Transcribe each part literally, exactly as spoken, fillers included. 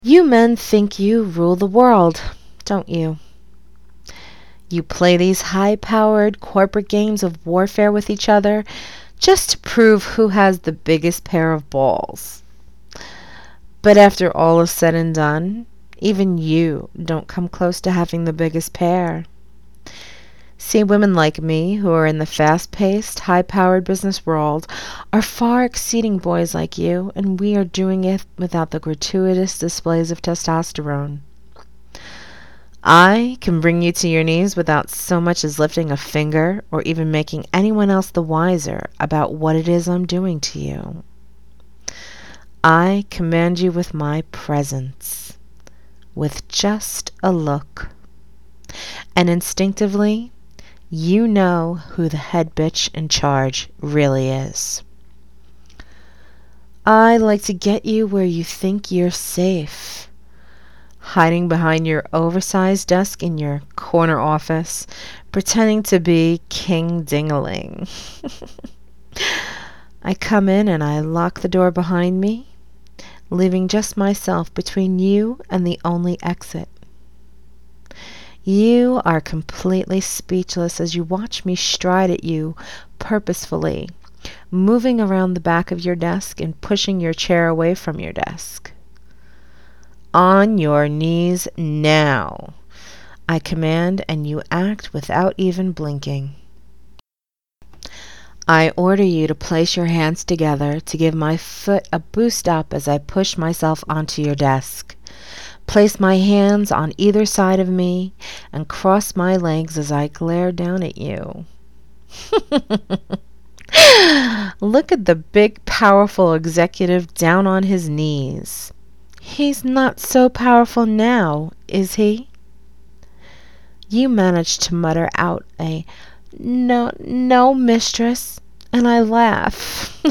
You men think you rule the world, don't you? You play these high-powered corporate games of warfare with each other just to prove who has the biggest pair of balls. But after all is said and done, even you don't come close to having the biggest pair. See, women like me, who are in the fast-paced, high-powered business world, are far exceeding boys like you, and we are doing it without the gratuitous displays of testosterone. I can bring you to your knees without so much as lifting a finger or even making anyone else the wiser about what it is I'm doing to you. I command you with my presence, with just a look. And instinctively, you know who the head bitch in charge really is. I like to get you where you think you're safe, hiding behind your oversized desk in your corner office, pretending to be King Dingaling. I come in and I lock the door behind me, leaving just myself between you and the only exit. You are completely speechless as you watch me stride at you purposefully, moving around the back of your desk and pushing your chair away from your desk. On your knees now, I command, and you act without even blinking. I order you to place your hands together to give my foot a boost up as I push myself onto your desk. Place my hands on either side of me and cross my legs as I glare down at you. Look at the big, powerful executive down on his knees. He's not so powerful now, is he? You manage to mutter out a, "No, no, mistress," and I laugh.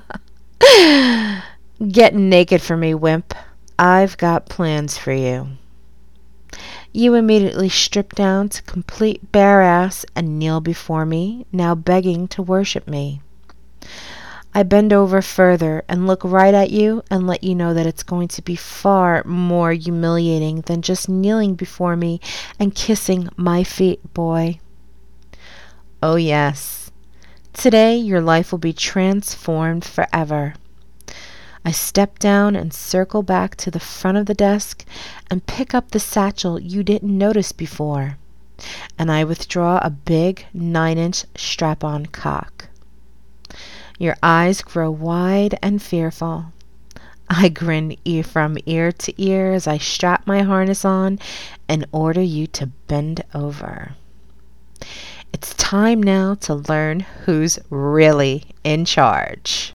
Get naked for me, wimp. I've got plans for you. You immediately strip down to complete bare ass and kneel before me, now begging to worship me. I bend over further and look right at you and let you know that it's going to be far more humiliating than just kneeling before me and kissing my feet, boy. Oh yes, today your life will be transformed forever. I step down and circle back to the front of the desk and pick up the satchel you didn't notice before, and I withdraw a big nine-inch strap-on cock. Your eyes grow wide and fearful. I grin ear from ear to ear as I strap my harness on and order you to bend over. It's time now to learn who's really in charge.